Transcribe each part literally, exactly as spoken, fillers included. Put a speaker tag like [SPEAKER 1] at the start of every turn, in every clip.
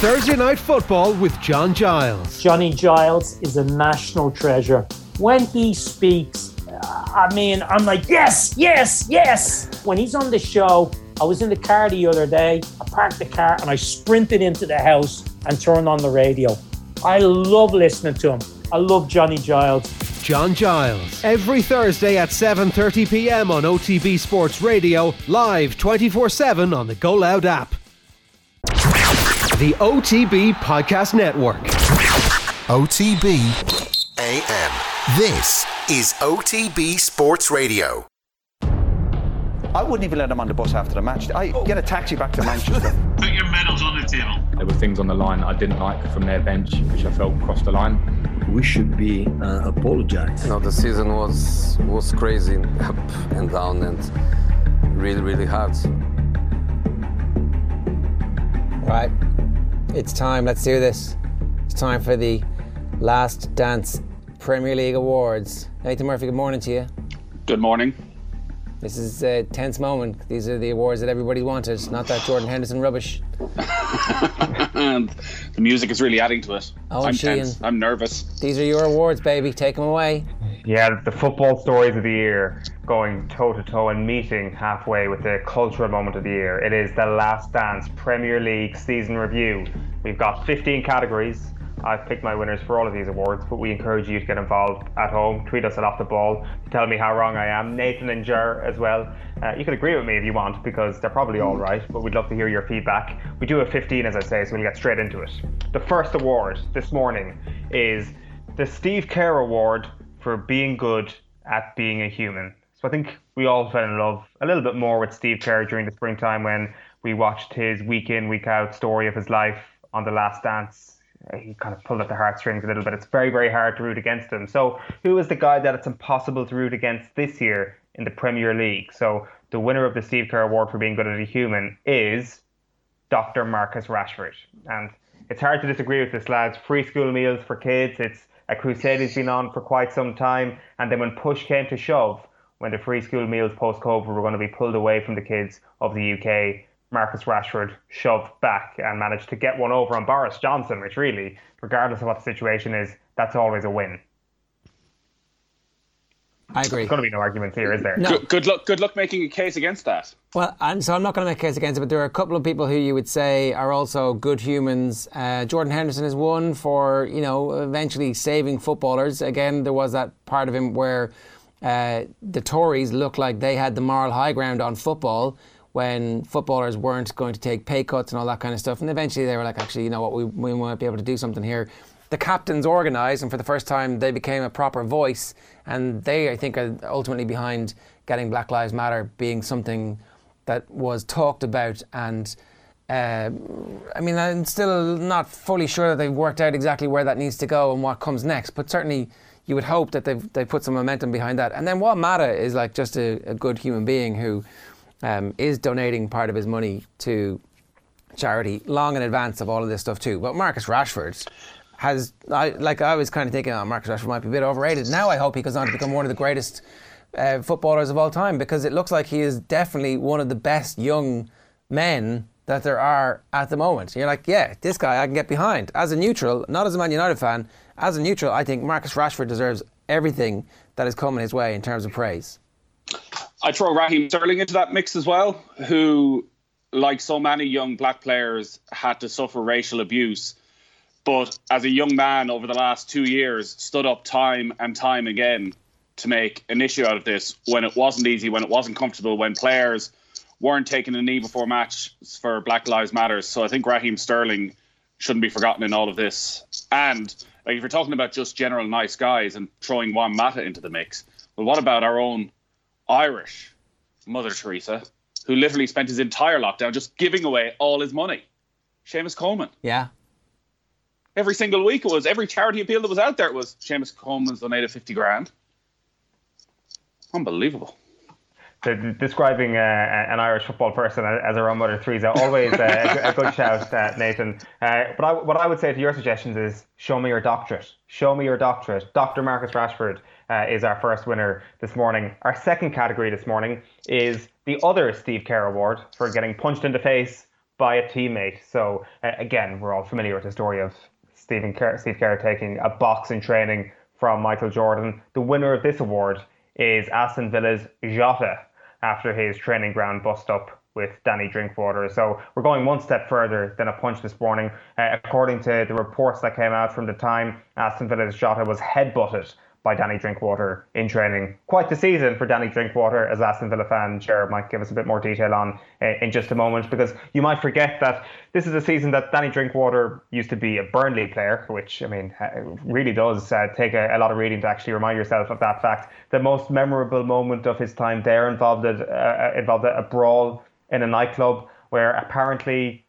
[SPEAKER 1] Thursday Night Football with John Giles.
[SPEAKER 2] Johnny Giles is a national treasure. When he speaks, uh, I mean, I'm like, yes, yes, yes. When he's on the show, I was in the car the other day, I parked the car and I sprinted into the house and turned on the radio. I love listening to him. I love Johnny Giles.
[SPEAKER 1] John Giles, every Thursday at seven thirty p.m. on O T B Sports Radio, live twenty-four seven on the Go Loud app. The O T B Podcast Network.
[SPEAKER 3] O T B A M. This is O T B Sports Radio.
[SPEAKER 4] I wouldn't even let him on the bus after the match. I oh. get a taxi back to Manchester.
[SPEAKER 5] Put your medals on the table.
[SPEAKER 6] There were things on the line I didn't like from their bench, which I felt crossed the line.
[SPEAKER 7] We should be uh, apologized.
[SPEAKER 8] You know, the season was was crazy, up and down, and really, really hard.
[SPEAKER 9] Right, it's time. Let's do this. It's time for the Last Dance Premier League Awards. Nathan Murphy, good morning to you.
[SPEAKER 10] Good morning.
[SPEAKER 9] This is a tense moment. These are the awards that everybody wanted, not that Jordan Henderson rubbish.
[SPEAKER 10] And the music is really adding to it.
[SPEAKER 9] Oh,
[SPEAKER 10] I'm
[SPEAKER 9] Sheehan.
[SPEAKER 10] tense. I'm nervous.
[SPEAKER 9] These are your awards, baby. Take them away.
[SPEAKER 11] Yeah, the football stories of the year going toe-to-toe and meeting halfway with the cultural moment of the year. It is the Last Dance Premier League season review. We've got fifteen categories. I've picked my winners for all of these awards, but we encourage you to get involved at home. Tweet us at Off The Ball to tell me how wrong I am. Nathan and Ger as well. Uh, you can agree with me if you want, because they're probably all right, but we'd love to hear your feedback. We do have fifteen, as I say, so we'll get straight into it. The first award this morning is the Steve Kerr Award for being good at being a human. So I think we all fell in love a little bit more with Steve Kerr during the springtime when we watched his week in, week out story of his life on The Last Dance. He kind of pulled at the heartstrings a little bit. It's very, very hard to root against him. So who is the guy that it's impossible to root against this year in the Premier League? So the winner of the Steve Kerr Award for being good as a human is Doctor Marcus Rashford. And it's hard to disagree with this, lads. Free school meals for kids. It's a crusade he's been on for quite some time. And then when push came to shove, when the free school meals post-COVID were going to be pulled away from the kids of the U K, Marcus Rashford shoved back and managed to get one over on Boris Johnson, which really, regardless of what the situation is, that's always a win.
[SPEAKER 9] I agree.
[SPEAKER 11] There's going to be no arguments here, is there?
[SPEAKER 9] No.
[SPEAKER 10] Good, good luck. Good luck making a case against that.
[SPEAKER 9] Well, and so I'm not going to make a case against it, but there are a couple of people who you would say are also good humans. Uh, Jordan Henderson is one for, you know, eventually saving footballers. Again, there was that part of him where uh, the Tories looked like they had the moral high ground on football, when footballers weren't going to take pay cuts and all that kind of stuff. And eventually they were like, actually, you know what, we, we might be able to do something here. The captains organised, and for the first time they became a proper voice, and they, I think, are ultimately behind getting Black Lives Matter being something that was talked about. And uh, I mean, I'm still not fully sure that they've worked out exactly where that needs to go and what comes next, but certainly you would hope that they've they put some momentum behind that. And then Juan Mata is like just a, a good human being who Um, is donating part of his money to charity long in advance of all of this stuff too. But Marcus Rashford has, I, like I was kind of thinking, oh, Marcus Rashford might be a bit overrated. Now I hope he goes on to become one of the greatest uh, footballers of all time, because it looks like he is definitely one of the best young men that there are at the moment. You're like, yeah, this guy I can get behind. As a neutral, not as a Man United fan, as a neutral, I think Marcus Rashford deserves everything that is coming his way in terms of praise.
[SPEAKER 10] I throw Raheem Sterling into that mix as well, who, like so many young black players, had to suffer racial abuse. But as a young man over the last two years, stood up time and time again to make an issue out of this when it wasn't easy, when it wasn't comfortable, when players weren't taking a knee before match for Black Lives Matter. So I think Raheem Sterling shouldn't be forgotten in all of this. And like, if you're talking about just general nice guys and throwing Juan Mata into the mix, well, what about our own Irish Mother Teresa, who literally spent his entire lockdown just giving away all his money? Seamus Coleman.
[SPEAKER 9] Yeah.
[SPEAKER 10] Every single week it was, every charity appeal that was out there, it was Seamus Coleman's donated fifty grand. Unbelievable.
[SPEAKER 11] The, describing uh, an Irish football person as our own Mother Teresa, always uh, a, a good shout, uh, Nathan. Uh, but I, what I would say to your suggestions is, show me your doctorate. Show me your doctorate. Doctor Marcus Rashford uh, is our first winner this morning. Our second category this morning is the other Steve Kerr Award for getting punched in the face by a teammate. So uh, again, we're all familiar with the story of Stephen Kerr, Steve Kerr taking a box in training from Michael Jordan. The winner of this award is Aston Villa's Jota, after his training ground bust-up with Danny Drinkwater. So we're going one step further than a punch this morning. Uh, according to the reports that came out from the time, Aston Villa's Jota was headbutted by Danny Drinkwater in training. Quite the season for Danny Drinkwater, as Aston Villa fan Ger might give us a bit more detail on uh, in just a moment, because you might forget that this is a season that Danny Drinkwater used to be a Burnley player, which, I mean, really does uh, take a, a lot of reading to actually remind yourself of that fact. The most memorable moment of his time there involved a, uh, involved a, a brawl in a nightclub where apparently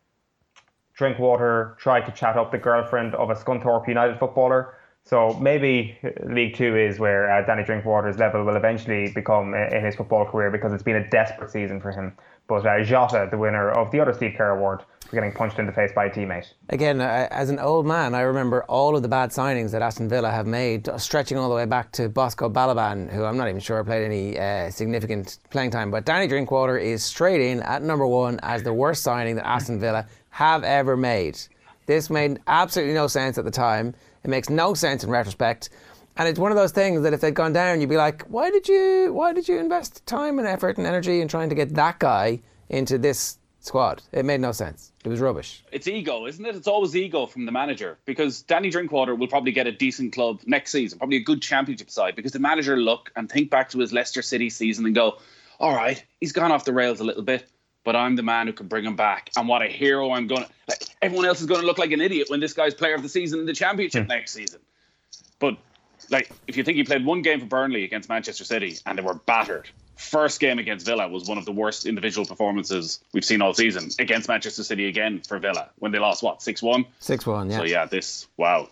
[SPEAKER 11] Drinkwater tried to chat up the girlfriend of a Scunthorpe United footballer. So maybe League Two is where uh, Danny Drinkwater's level will eventually become in his football career, because it's been a desperate season for him. But uh, Jota, the winner of the other Steve Kerr award, for getting punched in the face by a teammate.
[SPEAKER 9] Again, uh, as an old man, I remember all of the bad signings that Aston Villa have made, stretching all the way back to Bosco Balaban, who I'm not even sure played any uh, significant playing time. But Danny Drinkwater is straight in at number one as the worst signing that Aston Villa have ever made. This made absolutely no sense at the time. It makes no sense in retrospect. And it's one of those things that if they'd gone down, you'd be like, why did you why did you invest time and effort and energy in trying to get that guy into this squad? It made no sense. It was rubbish.
[SPEAKER 10] It's ego, isn't it? It's always ego from the manager, because Danny Drinkwater will probably get a decent club next season, probably a good championship side, because the manager will look and think back to his Leicester City season and go, all right, he's gone off the rails a little bit, but I'm the man who can bring him back. And what a hero I'm going to... Like, everyone else is going to look like an idiot when this guy's player of the season in the championship mm. next season. But, like, if you think he played one game for Burnley against Manchester City and they were battered, first game against Villa was one of the worst individual performances we've seen all season, against Manchester City again for Villa, when they lost, what, six one?
[SPEAKER 9] six one, yeah.
[SPEAKER 10] So, yeah, this... Wow.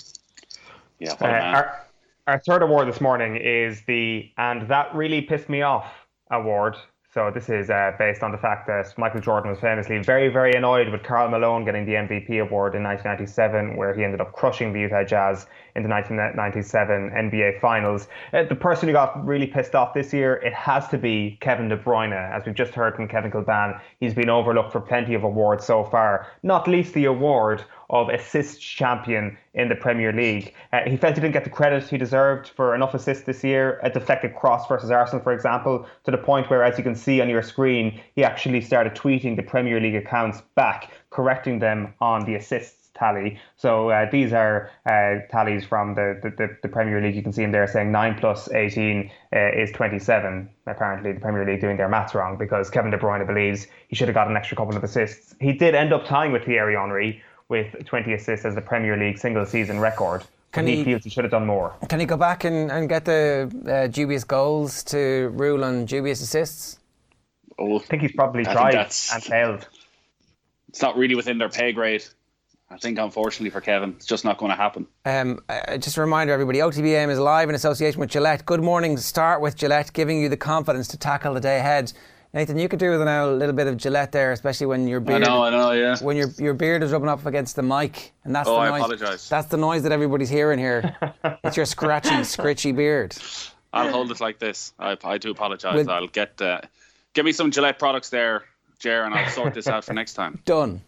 [SPEAKER 10] Yeah, what
[SPEAKER 11] uh,
[SPEAKER 10] a man.
[SPEAKER 11] Our, our third award this morning is the And That Really Pissed Me Off award. So this is uh, based on the fact that Michael Jordan was famously very, very annoyed with Karl Malone getting the M V P award in nineteen ninety-seven, where he ended up crushing the Utah Jazz in the nineteen ninety-seven N B A Finals. Uh, the person who got really pissed off this year, it has to be Kevin De Bruyne. As we've just heard from Kevin Kilbane, he's been overlooked for plenty of awards so far, not least the award of assist champion in the Premier League. Uh, he felt he didn't get the credit he deserved for enough assists this year. A deflected cross versus Arsenal, for example, to the point where, as you can see on your screen, he actually started tweeting the Premier League accounts back, correcting them on the assists tally. So uh, these are uh, tallies from the, the, the Premier League. You can see him there saying nine plus eighteen uh, is twenty-seven. Apparently the Premier League doing their maths wrong, because Kevin De Bruyne believes he should have got an extra couple of assists. He did end up tying with Thierry Henry with twenty assists as the Premier League single season record. Can he, he feels he should have done more.
[SPEAKER 9] Can he go back and, and get the uh, dubious goals to rule on dubious assists?
[SPEAKER 10] Oh,
[SPEAKER 11] I think he's probably
[SPEAKER 10] I
[SPEAKER 11] tried
[SPEAKER 10] and
[SPEAKER 11] failed.
[SPEAKER 10] It's not really within their pay grade. I think, unfortunately for Kevin, it's just not going to happen.
[SPEAKER 9] Um, uh, just a reminder, everybody, O T B A M is live in association with Gillette. Good morning. Start with Gillette, giving you the confidence to tackle the day ahead. Nathan, you could do with now a little bit of Gillette there, especially when your beard.
[SPEAKER 10] I know, I know, yeah.
[SPEAKER 9] When your your beard is rubbing up against the mic, and that's
[SPEAKER 10] oh,
[SPEAKER 9] the
[SPEAKER 10] I
[SPEAKER 9] noise.
[SPEAKER 10] apologise.
[SPEAKER 9] That's the noise that everybody's hearing here. It's your scratchy, scritchy beard.
[SPEAKER 10] I'll hold it like this. I, I do apologise.
[SPEAKER 9] With,
[SPEAKER 10] I'll get uh, give me some Gillette products there, Ger, and I'll sort this out for next time.
[SPEAKER 9] Done.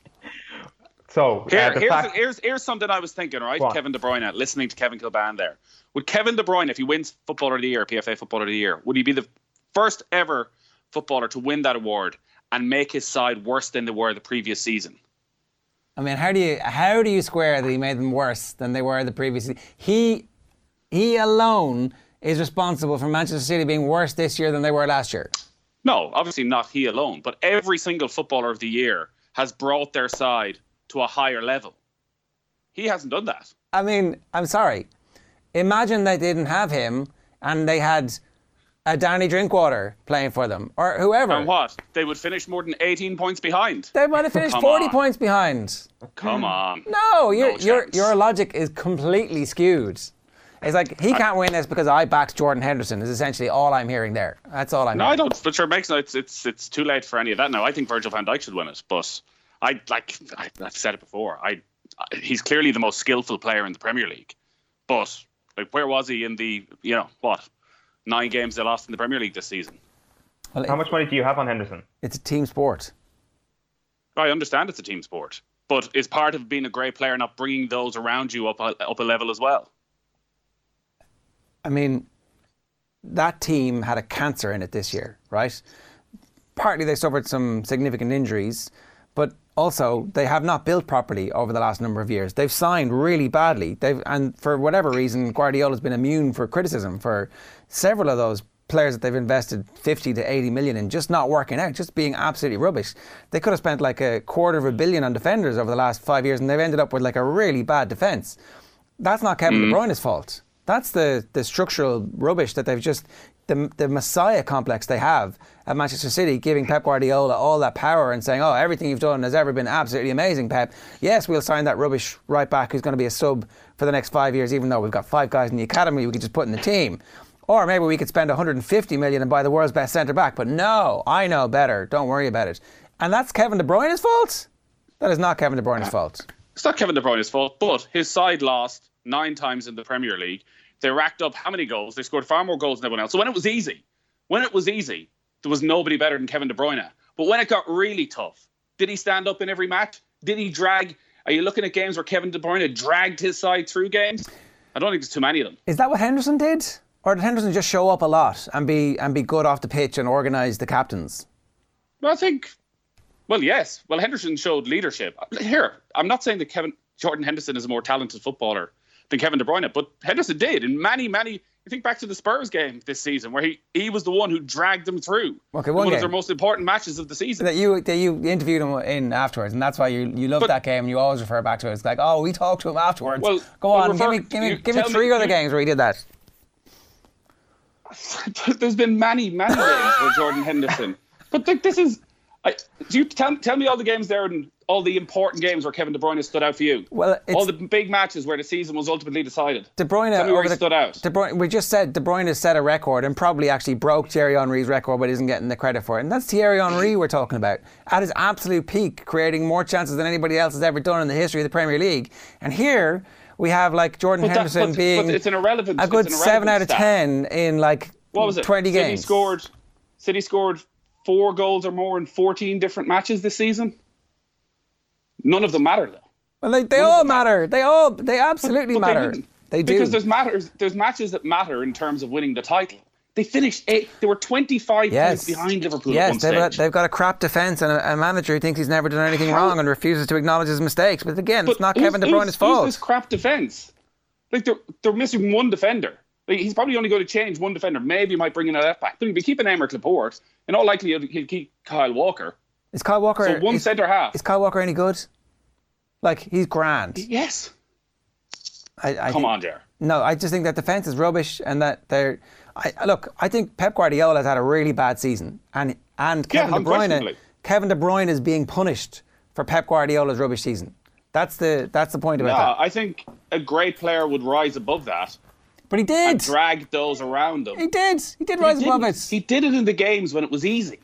[SPEAKER 11] So
[SPEAKER 10] Here,
[SPEAKER 11] uh,
[SPEAKER 10] here's,
[SPEAKER 11] fact-
[SPEAKER 10] here's here's something I was thinking. Right,
[SPEAKER 11] what?
[SPEAKER 10] Kevin De Bruyne, listening to Kevin Kilbane there. Would Kevin De Bruyne, if he wins Footballer of the Year, P F A Footballer of the Year, would he be the first ever footballer to win that award and make his side worse than they were the previous season?
[SPEAKER 9] I mean, how do you how do you square that he made them worse than they were the previous season? He he alone is responsible for Manchester City being worse this year than they were last year.
[SPEAKER 10] No, obviously not he alone, but every single Footballer of the Year has brought their side to a higher level. He hasn't done that.
[SPEAKER 9] I mean, I'm sorry. Imagine they didn't have him and they had a Danny Drinkwater playing for them, or whoever.
[SPEAKER 10] And what? They would finish more than eighteen points behind.
[SPEAKER 9] They might have finished
[SPEAKER 10] Come
[SPEAKER 9] forty
[SPEAKER 10] on.
[SPEAKER 9] points behind.
[SPEAKER 10] Come on.
[SPEAKER 9] No, your
[SPEAKER 10] No
[SPEAKER 9] your
[SPEAKER 10] chance.
[SPEAKER 9] your logic is completely skewed. It's like he can't win this because I backed Jordan Henderson. Is essentially all I'm hearing there. That's all I'm.
[SPEAKER 10] No,
[SPEAKER 9] hearing.
[SPEAKER 10] I don't. But sure, it makes no. It's it's it's too late for any of that now. I think Virgil van Dijk should win it, but I like I, I've said it before. I he's clearly the most skillful player in the Premier League, but like where was he in the you know what nine games they lost in the Premier League this season?
[SPEAKER 9] Well,
[SPEAKER 11] How much money do you have on Henderson?
[SPEAKER 9] It's a team sport.
[SPEAKER 10] I understand it's a team sport, but it's part of being a great player, not bringing those around you up a, up a level as well.
[SPEAKER 9] I mean, that team had a cancer in it this year, right? Partly they suffered some significant injuries, but also they have not built properly over the last number of years. They've signed really badly. They've, and for whatever reason, Guardiola's been immune for criticism for several of those players that they've invested fifty to eighty million in just not working out, just being absolutely rubbish. They could have spent like a quarter of a billion on defenders over the last five years and they've ended up with like a really bad defence. That's not Kevin mm. De Bruyne's fault. That's the, the structural rubbish that they've just, the, the messiah complex they have at Manchester City, giving Pep Guardiola all that power and saying, oh, everything you've done has ever been absolutely amazing, Pep. Yes, we'll sign that rubbish right back who's going to be a sub for the next five years, even though we've got five guys in the academy we could just put in the team. Or maybe we could spend one hundred fifty million and buy the world's best centre-back. But no, I know better. Don't worry about it. And that's Kevin De Bruyne's fault? That is not Kevin De Bruyne's fault.
[SPEAKER 10] It's not Kevin De Bruyne's fault, but his side lost nine times in the Premier League. They racked up how many goals? They scored far more goals than everyone else. So when it was easy, when it was easy, there was nobody better than Kevin De Bruyne. But when it got really tough, did he stand up in every match? Did he drag? Are you looking at games where Kevin De Bruyne dragged his side through games? I don't think there's too many of them.
[SPEAKER 9] Is that what Henderson did? Or did Henderson just show up a lot and be and be good off the pitch and organise the captains?
[SPEAKER 10] Well, I think, well, yes. Well, Henderson showed leadership. Here, I'm not saying that Kevin Jordan Henderson is a more talented footballer than Kevin De Bruyne, but Henderson did in many, many. You think back to the Spurs game this season, where he, he was the one who dragged them through.
[SPEAKER 9] Okay,
[SPEAKER 10] one,
[SPEAKER 9] one
[SPEAKER 10] of their most important matches of the season.
[SPEAKER 9] That you that you interviewed him in afterwards, and that's why you you love that game, and you always refer back to it. It's like, oh, we talked to him afterwards.
[SPEAKER 10] Well,
[SPEAKER 9] go
[SPEAKER 10] well,
[SPEAKER 9] on,
[SPEAKER 10] refer,
[SPEAKER 9] give me give me give me
[SPEAKER 10] me,
[SPEAKER 9] three
[SPEAKER 10] you,
[SPEAKER 9] other games where he did that.
[SPEAKER 10] There's been many, many games where Jordan Henderson. But th- this is. I, do you tell, tell me all the games there and all the important games where Kevin De Bruyne stood out for you?
[SPEAKER 9] Well,
[SPEAKER 10] all the big matches where the season was ultimately decided.
[SPEAKER 9] De Bruyne,
[SPEAKER 10] tell me where he
[SPEAKER 9] the,
[SPEAKER 10] stood out.
[SPEAKER 9] De Bruyne, we just said De Bruyne has set a record and probably actually broke Thierry Henry's record, but isn't getting the credit for it. And that's Thierry Henry we're talking about at his absolute peak, creating more chances than anybody else has ever done in the history of the Premier League. And here we have like Jordan
[SPEAKER 10] but
[SPEAKER 9] Henderson
[SPEAKER 10] that, but,
[SPEAKER 9] being
[SPEAKER 10] but it's an irrelevant,
[SPEAKER 9] a good
[SPEAKER 10] it's an
[SPEAKER 9] seven out of
[SPEAKER 10] stat.
[SPEAKER 9] ten in like
[SPEAKER 10] what was it?
[SPEAKER 9] twenty
[SPEAKER 10] City
[SPEAKER 9] games.
[SPEAKER 10] Scored, City scored four goals or more in fourteen different matches this season. None of them matter though.
[SPEAKER 9] Well, they, they all matter. They all they absolutely
[SPEAKER 10] but, but
[SPEAKER 9] matter.
[SPEAKER 10] They,
[SPEAKER 9] they do
[SPEAKER 10] because there's matters. There's matches that matter in terms of winning the title. They finished eight. They were twenty-five
[SPEAKER 9] yes.
[SPEAKER 10] points behind Liverpool.
[SPEAKER 9] Yes,
[SPEAKER 10] at one
[SPEAKER 9] they've
[SPEAKER 10] stage.
[SPEAKER 9] got, they've got a crap defence and a, a manager who thinks he's never done anything
[SPEAKER 10] How?
[SPEAKER 9] wrong and refuses to acknowledge his mistakes. But again,
[SPEAKER 10] but
[SPEAKER 9] it's not
[SPEAKER 10] who's,
[SPEAKER 9] Kevin De Bruyne's
[SPEAKER 10] who's,
[SPEAKER 9] fault.
[SPEAKER 10] Who's this crap defence? Like they're they're missing one defender. Like he's probably only going to change one defender. Maybe he might bring in a left back. But he'll be keeping Aymeric Laporte. In all likelihood, he'll keep Kyle Walker.
[SPEAKER 9] Is Kyle Walker?
[SPEAKER 10] So one
[SPEAKER 9] is,
[SPEAKER 10] centre half.
[SPEAKER 9] Is Kyle Walker any good? Like he's grand.
[SPEAKER 10] Yes.
[SPEAKER 9] I, I
[SPEAKER 10] Come
[SPEAKER 9] think,
[SPEAKER 10] on, Ger.
[SPEAKER 9] No, I just think that defence is rubbish and that they're. I, look, I think Pep Guardiola has had a really bad season, and and Kevin
[SPEAKER 10] yeah,
[SPEAKER 9] De Bruyne. Kevin De Bruyne is being punished for Pep Guardiola's rubbish season. That's the that's the point about
[SPEAKER 10] no,
[SPEAKER 9] that.
[SPEAKER 10] I think a great player would rise above that.
[SPEAKER 9] But he did.
[SPEAKER 10] And drag those around him.
[SPEAKER 9] He did. He did
[SPEAKER 10] but
[SPEAKER 9] rise
[SPEAKER 10] he
[SPEAKER 9] above
[SPEAKER 10] didn't.
[SPEAKER 9] it.
[SPEAKER 10] He did it in the games when it was easy.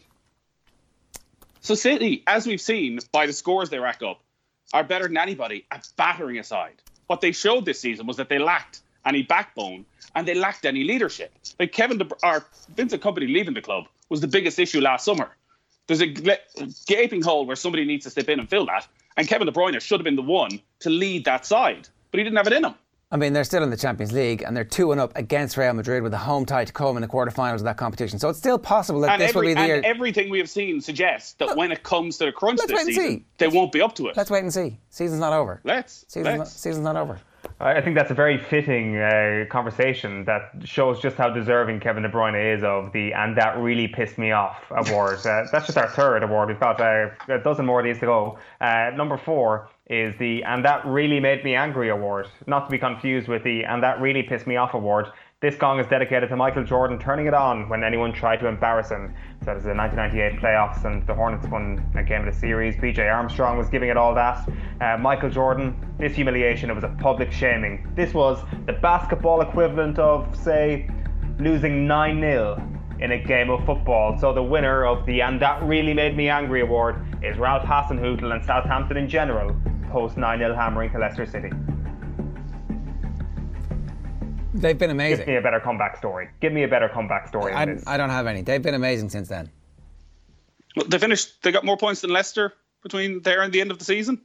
[SPEAKER 10] So City, as we've seen by the scores they rack up, are better than anybody at battering aside. What they showed this season was that they lacked any backbone and they lacked any leadership. Like Kevin De, or Vincent Kompany leaving the club was the biggest issue last summer. There's a gaping hole where somebody needs to step in and fill that. And Kevin De Bruyne should have been the one to lead that side, but he didn't have it in him.
[SPEAKER 9] I mean, they're still in the Champions League and they're two and up against Real Madrid with a home tie to come in the quarterfinals of that competition. So it's still possible that
[SPEAKER 10] and
[SPEAKER 9] this
[SPEAKER 10] every,
[SPEAKER 9] will be the
[SPEAKER 10] and
[SPEAKER 9] year.
[SPEAKER 10] everything we have seen suggests that well, when it comes to the crunch
[SPEAKER 9] let's
[SPEAKER 10] this
[SPEAKER 9] wait and
[SPEAKER 10] season,
[SPEAKER 9] see.
[SPEAKER 10] they won't be up to it.
[SPEAKER 9] Let's wait and see. Season's not over.
[SPEAKER 10] Let's.
[SPEAKER 9] Season's,
[SPEAKER 10] let's.
[SPEAKER 9] Not, season's not over.
[SPEAKER 11] I think that's a very fitting uh, conversation that shows just how deserving Kevin De Bruyne is of the "and that really pissed me off" award. uh, that's just our third award. We've got uh, a dozen more of these to go. Uh, number four is the "and that really made me angry" award. Not to be confused with the "and that really pissed me off" award. This gong is dedicated to Michael Jordan turning it on when anyone tried to embarrass him. So that was the nineteen ninety-eight playoffs and the Hornets won a game of the series. B J Armstrong was giving it all that. Uh, Michael Jordan, this humiliation, it was a public shaming. This was the basketball equivalent of, say, losing nine nil in a game of football. So the winner of the "and that really made me angry" award is Ralph Hasenhüttl and Southampton in general, post nine nil hammering to Leicester City.
[SPEAKER 9] They've been amazing.
[SPEAKER 11] Give me a better comeback story. Give me a better comeback story.
[SPEAKER 9] I, I don't have any. They've been amazing since then.
[SPEAKER 10] Well, they finished. They got more points than Leicester between there and the end of the season.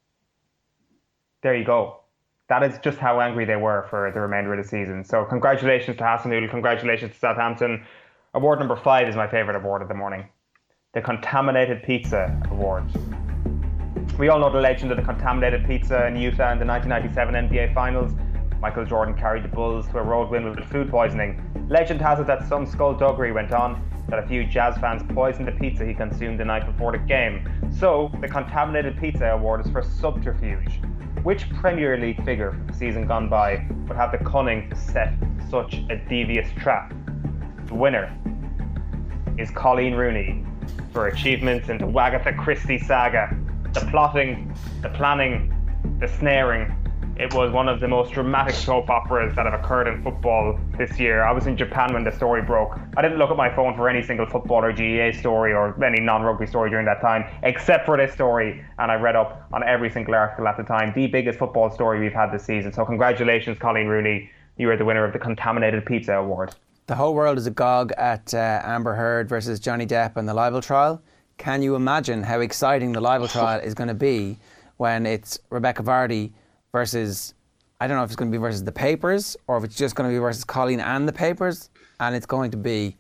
[SPEAKER 11] There you go. That is just how angry they were for the remainder of the season. So congratulations to Hasenhüttl, congratulations to Southampton. Award number five is my favourite award of the morning. The Contaminated Pizza Award. We all know the legend of the contaminated pizza in Utah in the nineteen ninety-seven N B A Finals. Michael Jordan carried the Bulls to a road win with food poisoning. Legend has it that some skullduggery went on, that a few Jazz fans poisoned the pizza he consumed the night before the game. So, the Contaminated Pizza Award is for subterfuge. Which Premier League figure from the season gone by would have the cunning to set such a devious trap? The winner is Colleen Rooney for achievements in the Wagatha Christie saga. The plotting, the planning, the snaring. It was one of the most dramatic soap operas that have occurred in football this year. I was in Japan when the story broke. I didn't look at my phone for any single football or G E A story or any non-rugby story during that time, except for this story, and I read up on every single article at the time. The biggest football story we've had this season. So congratulations, Colleen Rooney. You are the winner of the Contaminated Pizza Award.
[SPEAKER 9] The whole world is agog at uh, Amber Heard versus Johnny Depp and the libel trial. Can you imagine how exciting the libel trial is going to be when it's Rebecca Vardy versus, I don't know if it's going to be versus the papers or if it's just going to be versus Colleen and the papers, and it's going to be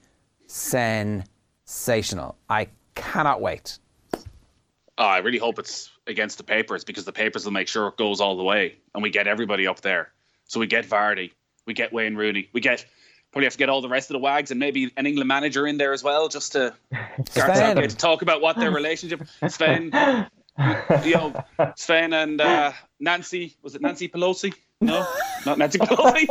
[SPEAKER 9] sensational. I cannot wait.
[SPEAKER 10] Oh, I really hope it's against the papers, because the papers will make sure it goes all the way and we get everybody up there. So we get Vardy, we get Wayne Rooney, we get... Probably have to get all the rest of the wags and maybe an England manager in there as well, just to start to talk about what their relationship. Sven, you know, Sven and uh, Nancy. Was it Nancy Pelosi? No, not Nancy Pelosi.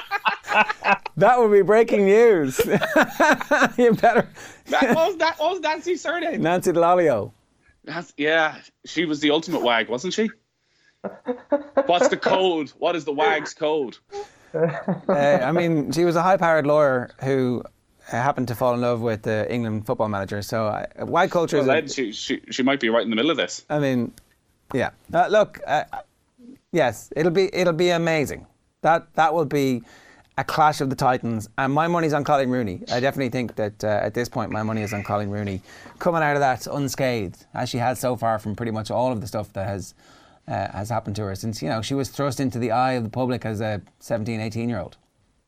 [SPEAKER 9] That would be breaking news. You better.
[SPEAKER 10] That was that what was Nancy's surname?
[SPEAKER 9] Nancy Lalio.
[SPEAKER 10] That's, yeah, she was the ultimate wag, wasn't she? What's the code? What is the wag's code?
[SPEAKER 9] uh, I mean, she was a high-powered lawyer who happened to fall in love with the England football manager. So, uh, wag culture
[SPEAKER 10] well,
[SPEAKER 9] is...
[SPEAKER 10] A, she, she, she might be right in the middle of this.
[SPEAKER 9] I mean, yeah. Uh, look, uh, yes, it'll be it'll be amazing. That that will be a clash of the titans. And my money's on Colleen Rooney. I definitely think that uh, at this point, my money is on Colleen Rooney coming out of that unscathed, as she has so far from pretty much all of the stuff that has... Uh, has happened to her since, you know, she was thrust into the eye of the public as a seventeen, eighteen year old.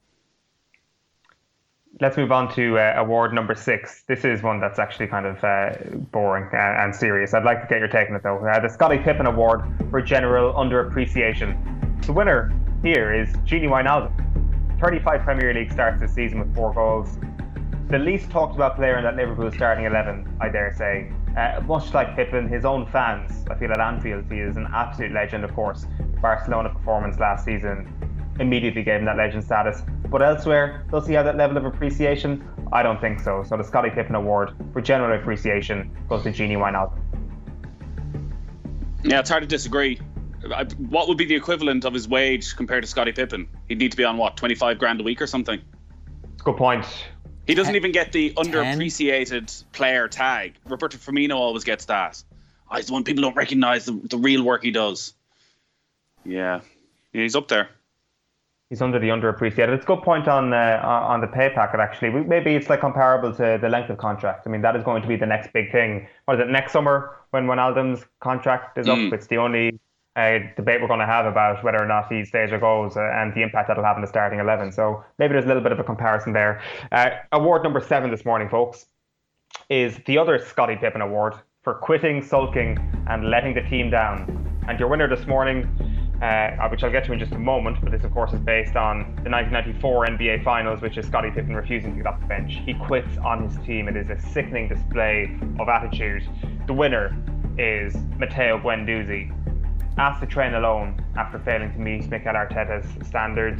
[SPEAKER 11] Let's move on to uh, award number six. This is one that's actually kind of uh, boring and, and serious. I'd like to get your take on it though. Uh, the Scottie Pippen Award for general underappreciation. The winner here is Gini Wijnaldum. thirty-five Premier League starts this season with four goals. The least talked about player in that Liverpool starting eleven, I dare say. Uh, much like Pippen, his own fans, I feel at Anfield, he is an absolute legend, of course. The Barcelona performance last season immediately gave him that legend status. But elsewhere, does he have that level of appreciation? I don't think so. So the Scottie Pippen Award for general appreciation goes to Gini Wijnaldum.
[SPEAKER 10] Yeah, it's hard to disagree. What would be the equivalent of his wage compared to Scottie Pippen? He'd need to be on, what, twenty-five grand a week or something?
[SPEAKER 11] Good point.
[SPEAKER 10] He doesn't even get the underappreciated player tag. Roberto Firmino always gets that. Oh, he's the one people don't recognise the, the real work he does. Yeah. yeah, he's up there.
[SPEAKER 11] He's under the underappreciated. It's a good point on uh, on the pay packet, actually. Maybe it's like comparable to the length of contract. I mean, that is going to be the next big thing. What is it, next summer when Wijnaldum's contract is up? Mm. It's the only uh, debate we're going to have about whether or not he stays or goes uh, and the impact that'll have on the starting eleven. So maybe there's a little bit of a comparison there. Uh, award number seven this morning, folks, is the other Scottie Pippen Award for quitting, sulking and letting the team down. And your winner this morning, uh, which I'll get to in just a moment, but this of course is based on the nineteen ninety-four N B A Finals, which is Scottie Pippen refusing to get off the bench. He quits on his team. It is a sickening display of attitude. The winner is Matteo Guendouzi. Asked to train alone after failing to meet Mikel Arteta's standards.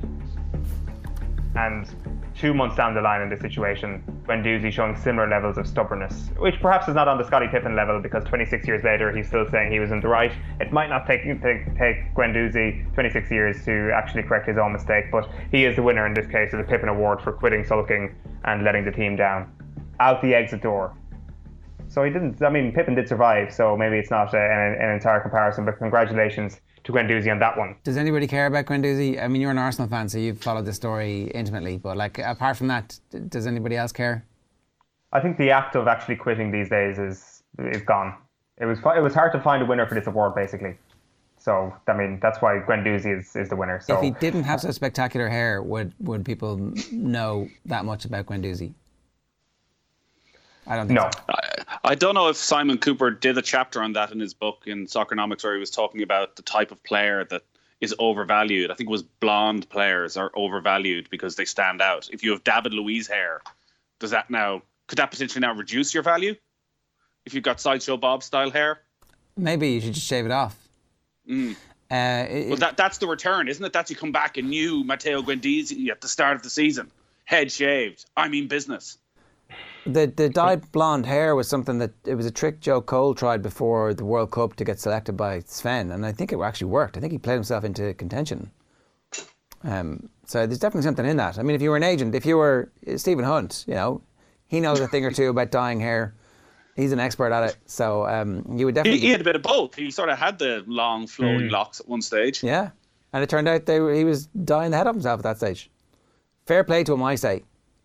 [SPEAKER 11] And two months down the line in this situation, Guendouzi showing similar levels of stubbornness, which perhaps is not on the Scottie Pippen level, because twenty-six years later he's still saying he was in the right. It might not take take, take Guendouzi twenty-six years to actually correct his own mistake, but he is the winner in this case of the Pippen Award for quitting, sulking and letting the team down. Out the exit door. So he didn't, I mean, Pippen did survive, so maybe it's not a, an, an entire comparison, but congratulations to Guendouzi on that one.
[SPEAKER 9] Does anybody care about Guendouzi? I mean, you're an Arsenal fan, so you've followed the story intimately, but like, apart from that, does anybody else care?
[SPEAKER 11] I think the act of actually quitting these days is is gone. It was it was hard to find a winner for this award, basically. So, I mean, that's why Guendouzi is, is the winner. So,
[SPEAKER 9] if he didn't have such spectacular hair, would would people know that much about Guendouzi? I don't think
[SPEAKER 11] no.
[SPEAKER 9] so.
[SPEAKER 10] I, I don't know if Simon Cooper did a chapter on that in his book in Soccernomics, where he was talking about the type of player that is overvalued. I think it was blonde players are overvalued because they stand out. If you have David Luiz hair, does that now could that potentially now reduce your value? If you've got Sideshow Bob style hair,
[SPEAKER 9] maybe you should just shave it off.
[SPEAKER 10] Mm.
[SPEAKER 9] Uh, it,
[SPEAKER 10] well, that that's the return, isn't it? That's you come back a new Matteo Guendouzi at the start of the season, head shaved. I mean business.
[SPEAKER 9] The the dyed blonde hair was something that it was a trick Joe Cole tried before the World Cup to get selected by Sven, and I think it actually worked. I think he played himself into contention. Um, so there's definitely something in that. I mean, if you were an agent, if you were Stephen Hunt, you know, he knows a thing or two about dyeing hair. He's an expert at it, so um, you would definitely.
[SPEAKER 10] He, he had a bit of both. He sort of had the long flowing mm. locks at one stage.
[SPEAKER 9] Yeah, and it turned out they were, he was dyeing the head off himself at that stage. Fair play to him, I say.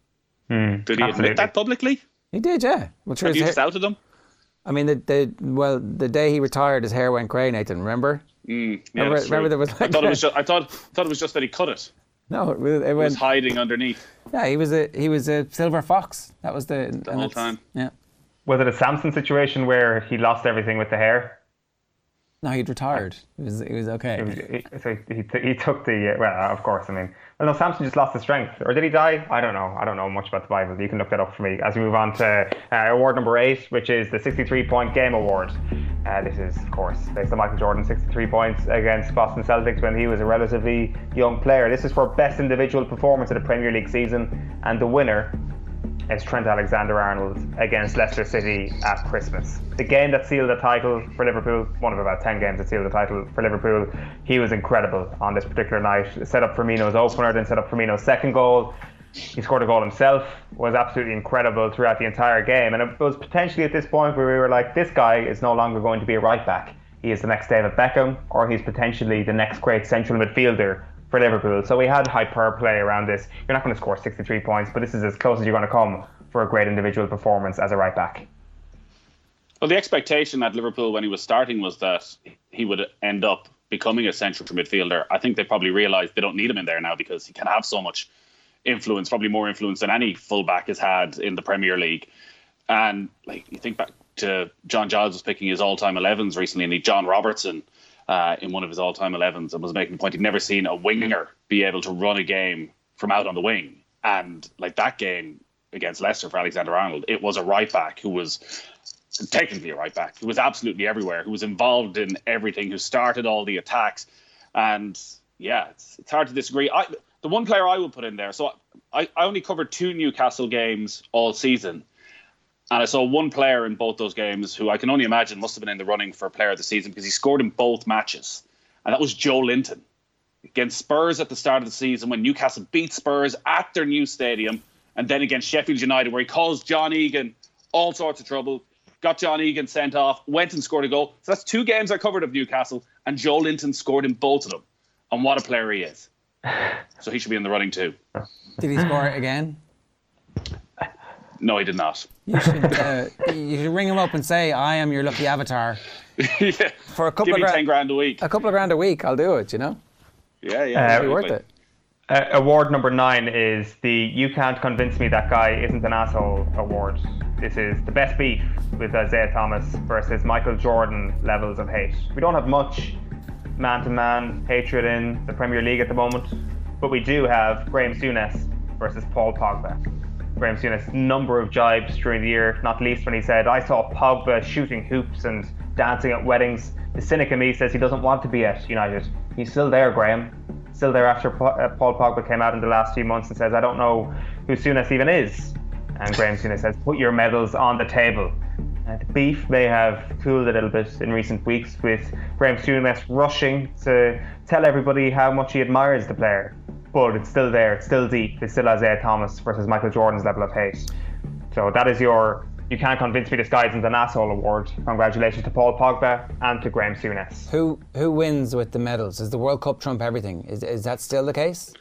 [SPEAKER 11] Mm,
[SPEAKER 10] did he absolutely. admit that publicly?
[SPEAKER 9] He did, yeah. Well,
[SPEAKER 10] Have you doubted him?
[SPEAKER 9] I mean, the, the well, the day he retired, his hair went grey. Nathan, remember?
[SPEAKER 10] Mm, yeah,
[SPEAKER 9] remember, remember there was. Like
[SPEAKER 10] I thought it was. Just, I thought thought it was just that he cut it.
[SPEAKER 9] No, it, it,
[SPEAKER 10] it
[SPEAKER 9] went,
[SPEAKER 10] was hiding underneath.
[SPEAKER 9] Yeah, he was a he was a silver fox. That was the
[SPEAKER 10] the whole time.
[SPEAKER 9] Yeah.
[SPEAKER 11] Was it a Samson situation where he lost everything with the hair?
[SPEAKER 9] No, he'd retired. It was it was okay.
[SPEAKER 11] It was, he, so he, t- he took the, uh, well, of course, I mean, well, no, Samson just lost his strength. Or did he die? I don't know. I don't know much about the Bible. You can look that up for me. As we move on to uh, award number eight, which is the sixty-three point game award. Uh, this is, of course, based on Michael Jordan's sixty-three points against Boston Celtics when he was a relatively young player. This is for best individual performance of the Premier League season, and the winner is Trent Alexander-Arnold against Leicester City at Christmas. The game that sealed the title for Liverpool, one of about ten games that sealed the title for Liverpool. He was incredible on this particular night. Set up Firmino's opener, then set up Firmino's second goal. He scored a goal himself, was absolutely incredible throughout the entire game. And it was potentially at this point where we were like, this guy is no longer going to be a right back. He is the next David Beckham, or he's potentially the next great central midfielder for Liverpool. So we had hyper-play around this. You're not going to score sixty-three points, but this is as close as you're going to come for a great individual performance as a right back.
[SPEAKER 10] Well, the expectation at Liverpool when he was starting was that he would end up becoming a central midfielder. I think they probably realised they don't need him in there now because he can have so much influence, probably more influence than any fullback has had in the Premier League. And like you think back to John Giles was picking his all-time elevens recently, and he John Robertson Uh, in one of his all-time elevens, and was making the point he'd never seen a winger be able to run a game from out on the wing. And like that game against Leicester for Alexander-Arnold, it was a right back who was technically a right back, who was absolutely everywhere, who was involved in everything, who started all the attacks. And yeah, it's, it's hard to disagree. I, the one player I would put in there, so I, I only covered two Newcastle games all season. And I saw one player in both those games who I can only imagine must have been in the running for player of the season because he scored in both matches. And that was Joe Linton against Spurs at the start of the season when Newcastle beat Spurs at their new stadium. And then against Sheffield United where he caused John Egan all sorts of trouble, got John Egan sent off, went and scored a goal. So that's two games I covered of Newcastle, and Joe Linton scored in both of them. And what a player he is. So he should be in the running too.
[SPEAKER 9] Did he score it again?
[SPEAKER 10] No, he did not.
[SPEAKER 9] You should, uh, you should ring him up and say, I am your lucky avatar.
[SPEAKER 10] Yeah.
[SPEAKER 9] For a couple
[SPEAKER 10] Give
[SPEAKER 9] of
[SPEAKER 10] me
[SPEAKER 9] gra-
[SPEAKER 10] ten grand a week.
[SPEAKER 9] A couple of grand a week, I'll do it, you know?
[SPEAKER 10] Yeah, yeah.
[SPEAKER 11] Uh,
[SPEAKER 9] It'll be worth it.
[SPEAKER 11] Uh, award number nine is the You Can't Convince Me That Guy Isn't an Asshole award. This is the best beef with Isaiah Thomas versus Michael Jordan levels of hate. We don't have much man-to-man hatred in the Premier League at the moment, but we do have Graham Souness versus Paul Pogba. Graham Souness' number of jibes during the year, not least when he said, I saw Pogba shooting hoops and dancing at weddings. The cynic in me says he doesn't want to be at United. He's still there, Graham. Still there after Paul Pogba came out in the last few months and says, I don't know who Souness even is. And Graham Souness says, put your medals on the table. Uh, the beef may have cooled a little bit in recent weeks with Graham Souness rushing to tell everybody how much he admires the player. But it's still there, it's still deep. It's still Isaiah Thomas versus Michael Jordan's level of hate. So that is your You Can't Convince Me This Guy Isn't an Asshole award. Congratulations to Paul Pogba and to Graham Souness.
[SPEAKER 9] Who who wins with the medals? Does the World Cup trump everything? Is is that still the case?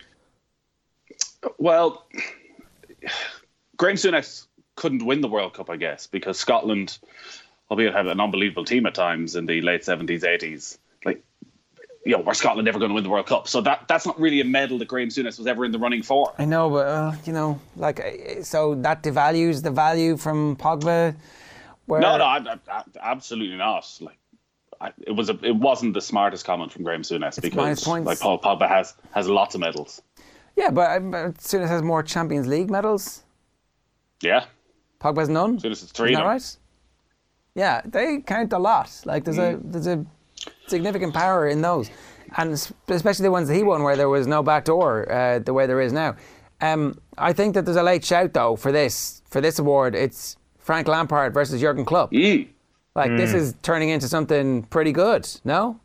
[SPEAKER 10] Well, Graham Souness couldn't win the World Cup, I guess, because Scotland albeit had an unbelievable team at times in the late seventies, eighties. Like, you know, were Scotland never going to win the World Cup? So that that's not really a medal that Graham Souness was ever in the running for.
[SPEAKER 9] I know, but uh, you know, like, so that devalues the value from Pogba. Where...
[SPEAKER 10] No, no, I, I, absolutely not. Like, I, it was a, it wasn't the smartest comment from Graham Souness
[SPEAKER 9] it's
[SPEAKER 10] because like Paul Pogba has has lots of medals.
[SPEAKER 9] Yeah, but um, Souness has more Champions League medals.
[SPEAKER 10] Yeah,
[SPEAKER 9] Pogba has none.
[SPEAKER 10] Souness has three.
[SPEAKER 9] Isn't that right? Yeah, they count a lot. Like there's mm. a there's a significant power in those, and especially the ones that he won where there was no back door, uh, the way there is now. Um, I think that there's a late shout though for this for this award. It's Frank Lampard versus Jurgen Klopp.
[SPEAKER 10] Mm.
[SPEAKER 9] Like mm. this is turning into something pretty good. No?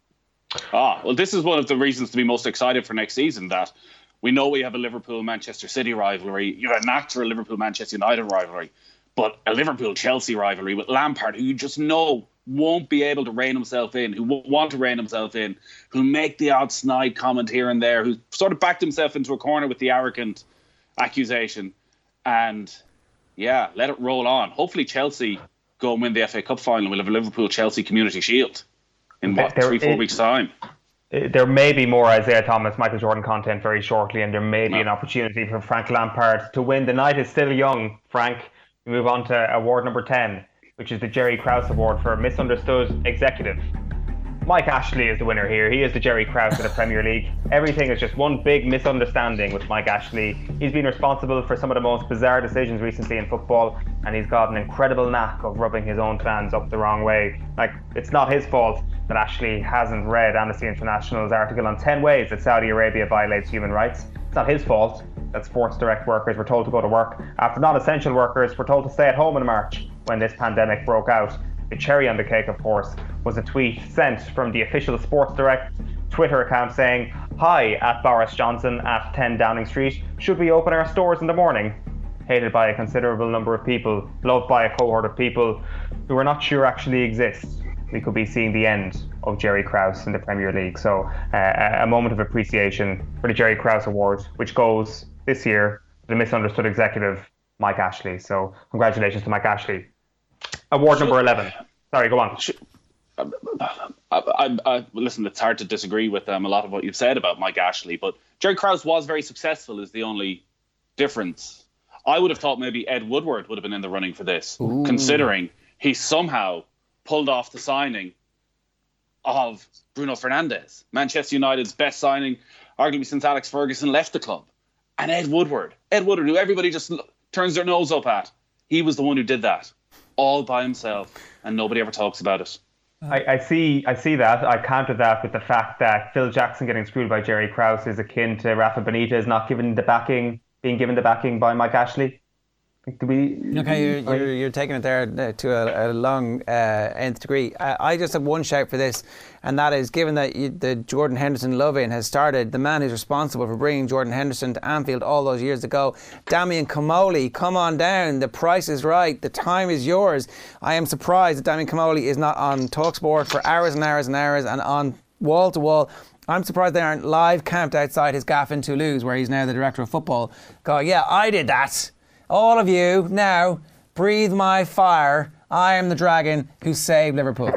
[SPEAKER 10] Ah, well, this is one of the reasons to be most excited for next season. That we know we have a Liverpool-Manchester City rivalry. You have a natural Liverpool-Manchester United rivalry. But a Liverpool-Chelsea rivalry with Lampard, who you just know won't be able to rein himself in, who won't want to rein himself in, who'll make the odd snide comment here and there, who sort of backed himself into a corner with the arrogant accusation. And, yeah, let it roll on. Hopefully Chelsea go and win the F A Cup final. We'll have a Liverpool-Chelsea Community Shield in, what, there, three, four it, weeks' time.
[SPEAKER 11] There may be more Isaiah Thomas, Michael Jordan content very shortly, and there may be no. an opportunity for Frank Lampard to win. The night is still young, Frank. We move on to award number ten, which is the Jerry Krause Award for Misunderstood Executive. Mike Ashley is the winner here. He is the Jerry Krause of the Premier League. Everything is just one big misunderstanding with Mike Ashley. He's been responsible for some of the most bizarre decisions recently in football, and he's got an incredible knack of rubbing his own fans up the wrong way. Like, it's not his fault that Ashley hasn't read Amnesty International's article on ten ways that Saudi Arabia violates human rights. It's not his fault that Sports Direct workers were told to go to work after non-essential workers were told to stay at home in March when this pandemic broke out. The cherry on the cake, of course, was a tweet sent from the official Sports Direct Twitter account saying, "Hi, at Boris Johnson at ten Downing Street. Should we open our stores in the morning?" Hated by a considerable number of people, loved by a cohort of people who we're not sure actually exist. We could be seeing the end of Jerry Krause in the Premier League. So uh, a moment of appreciation for the Jerry Krause Award, which goes this year to the misunderstood executive, Mike Ashley. So congratulations to Mike Ashley. Award number eleven. Sorry, go on.
[SPEAKER 10] I, I, I, listen, it's hard to disagree with um, a lot of what you've said about Mike Ashley, but Jerry Krause was very successful is the only difference. I would have thought maybe Ed Woodward would have been in the running for this, Ooh. considering he somehow pulled off the signing of Bruno Fernandes, Manchester United's best signing, arguably since Alex Ferguson left the club. And Ed Woodward, Ed Woodward, who everybody just turns their nose up at, he was the one who did that, all by himself, and nobody ever talks about it.
[SPEAKER 11] I, I see I see that. I counter that with the fact that Phil Jackson getting screwed by Jerry Krause is akin to Rafa Benitez not given the backing, being given the backing by Mike Ashley. Do we,
[SPEAKER 9] okay, you're, you're, you're taking it there to a, a long uh, nth degree. I, I just have one shout for this, and that is, given that you, the Jordan Henderson love-in has started, the man who's responsible for bringing Jordan Henderson to Anfield all those years ago, Damian Comolli, come on down. The price is right. The time is yours. I am surprised that Damian Comolli is not on TalkSport for hours and hours and hours and on wall to wall. I'm surprised they aren't live camped outside his gaff in Toulouse, where he's now the director of football, going, yeah, I did that. All of you, now, breathe my fire. I am the dragon who saved Liverpool.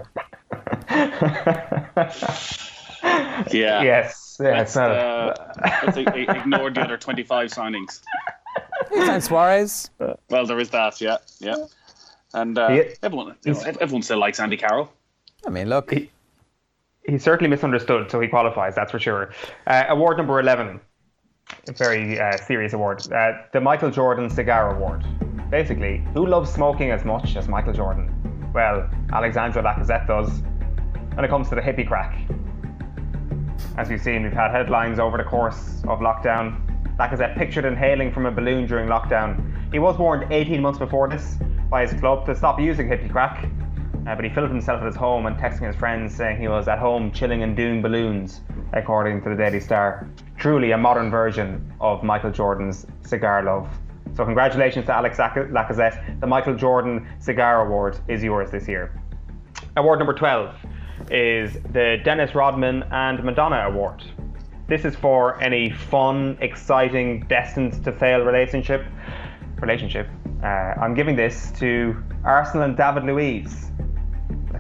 [SPEAKER 10] yeah.
[SPEAKER 11] Yes. Yeah,
[SPEAKER 10] let's, uh, let's ignore the other twenty-five signings.
[SPEAKER 9] And Suarez.
[SPEAKER 10] Well, there is that, yeah. yeah. And uh, he, everyone, you know, everyone still likes Andy Carroll.
[SPEAKER 9] I mean, look.
[SPEAKER 11] He, he's certainly misunderstood, so he qualifies, that's for sure. Uh, award number eleven. A very uh, serious award. Uh, the Michael Jordan Cigar Award. Basically, who loves smoking as much as Michael Jordan? Well, Alexandre Lacazette does. When it comes to the hippie crack. As we've seen, we've had headlines over the course of lockdown. Lacazette pictured inhaling from a balloon during lockdown. He was warned eighteen months before this by his club to stop using hippie crack. Uh, but he filmed himself at his home and texting his friends saying he was at home chilling and doing balloons, according to the Daily Star. Truly a modern version of Michael Jordan's cigar love. So congratulations to Alex Lacazette. The Michael Jordan Cigar Award is yours this year. Award number twelve is the Dennis Rodman and Madonna Award. This is for any fun, exciting, destined to fail relationship. Relationship. Uh, I'm giving this to Arsenal and David Luiz.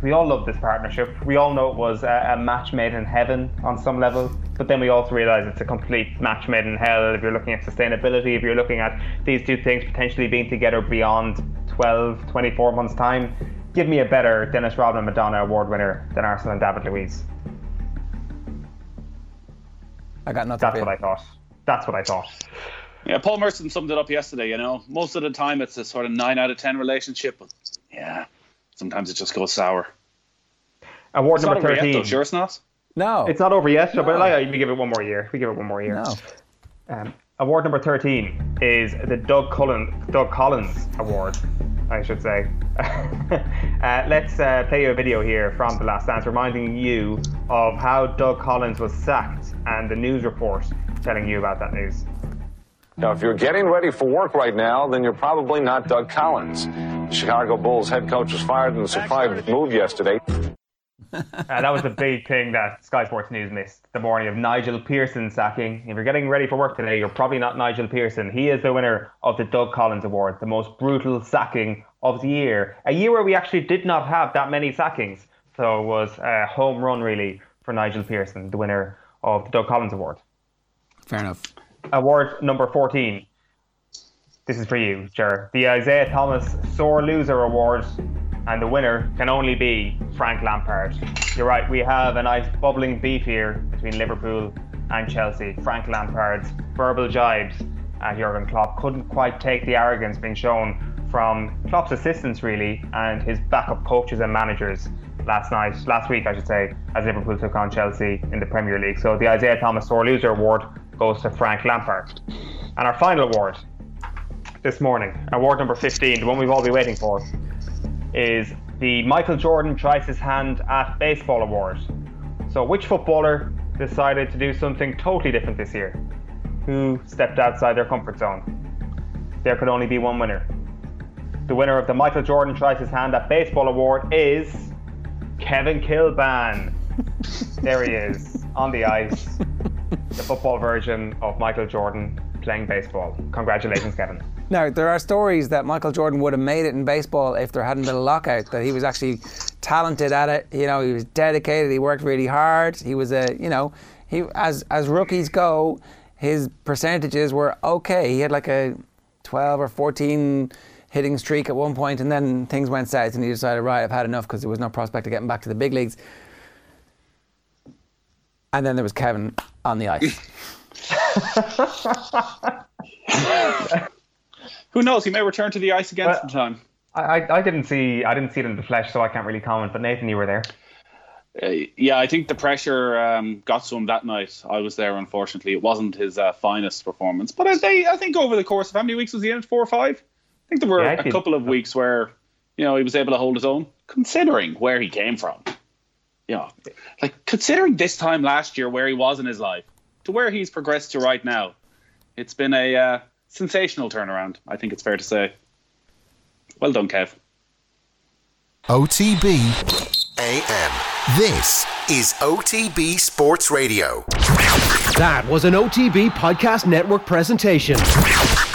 [SPEAKER 11] We all love this partnership. We all know it was a, a match made in heaven on some level, but then we also realise it's a complete match made in hell if you're looking at sustainability, if you're looking at these two things potentially being together beyond twelve, twenty-four months' time. Give me a better Dennis Rodman Madonna award winner than Arsenal and David Luiz.
[SPEAKER 9] I got nothing.
[SPEAKER 11] That's what I thought. That's what I thought.
[SPEAKER 10] Yeah, Paul Merson summed it up yesterday, you know. Most of the time it's a sort of nine out of ten relationship, but yeah, sometimes it just goes sour.
[SPEAKER 11] Award
[SPEAKER 10] it's
[SPEAKER 11] number
[SPEAKER 10] not over
[SPEAKER 11] thirteen.
[SPEAKER 10] Yet, though. Sure it's not?
[SPEAKER 9] No.
[SPEAKER 11] It's not over yet,
[SPEAKER 9] no.
[SPEAKER 11] but like, we give it one more year. We give it one more year.
[SPEAKER 9] No.
[SPEAKER 11] Um, award number thirteen is the Doug Collins, Doug Collins Award, I should say. uh, let's uh, play you a video here from The Last Dance, reminding you of how Doug Collins was sacked and the news report telling you about that news.
[SPEAKER 5] Now, if you're getting ready for work right now, then you're probably not Doug Collins. The Chicago Bulls head coach was fired in a surprise move yesterday.
[SPEAKER 11] uh, that was the big thing that Sky Sports News missed. The morning of Nigel Pearson sacking. If you're getting ready for work today, you're probably not Nigel Pearson. He is the winner of the Doug Collins Award, the most brutal sacking of the year. A year where we actually did not have that many sackings. So it was a home run, really, for Nigel Pearson, the winner of the Doug Collins Award.
[SPEAKER 9] Fair enough.
[SPEAKER 11] Award number fourteen. This is for you, Ger. The Isaiah Thomas Sore Loser Award. And the winner can only be Frank Lampard. You're right, we have a nice bubbling beef here between Liverpool and Chelsea. Frank Lampard's verbal jibes at Jurgen Klopp couldn't quite take the arrogance being shown from Klopp's assistants, really, and his backup coaches and managers last night, last week, I should say, as Liverpool took on Chelsea in the Premier League. So the Isaiah Thomas Sore Loser Award goes to Frank Lampard. And our final award this morning, award number fifteen, the one we've all been waiting for, is the Michael Jordan Tries His Hand at Baseball Award. So which footballer decided to do something totally different this year? Who stepped outside their comfort zone? There could only be one winner. The winner of the Michael Jordan Tries His Hand at Baseball Award is Kevin Kilbane. There he is, on the ice. The football version of Michael Jordan playing baseball. Congratulations, Kevin.
[SPEAKER 9] Now, there are stories that Michael Jordan would have made it in baseball if there hadn't been a lockout, that he was actually talented at it. You know, he was dedicated, he worked really hard. He was a, you know, he as as rookies go, his percentages were okay. He had like a twelve or fourteen hitting streak at one point, and then things went south and he decided, right, I've had enough, because there was no prospect of getting back to the big leagues. And then there was Kevin on the ice.
[SPEAKER 10] Who knows? He may return to the ice again
[SPEAKER 11] well,
[SPEAKER 10] sometime.
[SPEAKER 11] I, I didn't see I didn't see it in the flesh, so I can't really comment. But Nathan, you were there.
[SPEAKER 10] Uh, yeah, I think the pressure um, got to him that night. I was there, unfortunately. It wasn't his uh, finest performance, but I, they, I think over the course of how many weeks was he in? Four or five? I think there were yeah, a couple of weeks where, you know, he was able to hold his own, considering where he came from. You know, like considering this time last year where he was in his life to where he's progressed to right now. It's been a uh, sensational turnaround, I think it's fair to say. Well done, Kev.
[SPEAKER 3] O T B A M. This is O T B Sports Radio.
[SPEAKER 1] That was an O T B Podcast Network presentation.